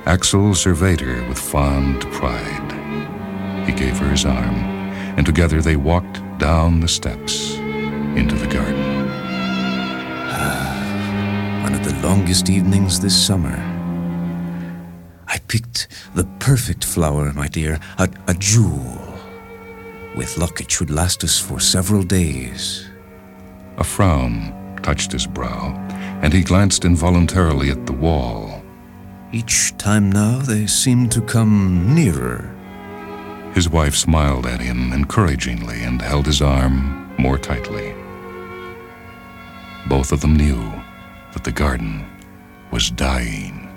Axel surveyed her with fond pride. He gave her his arm, and together they walked down the steps into the garden. One of the longest evenings this summer. I picked the perfect flower, my dear, a jewel. With luck, it should last us for several days. A frown touched his brow, and he glanced involuntarily at the wall. Each time now, they seem to come nearer. His wife smiled at him encouragingly and held his arm more tightly. Both of them knew that the garden was dying.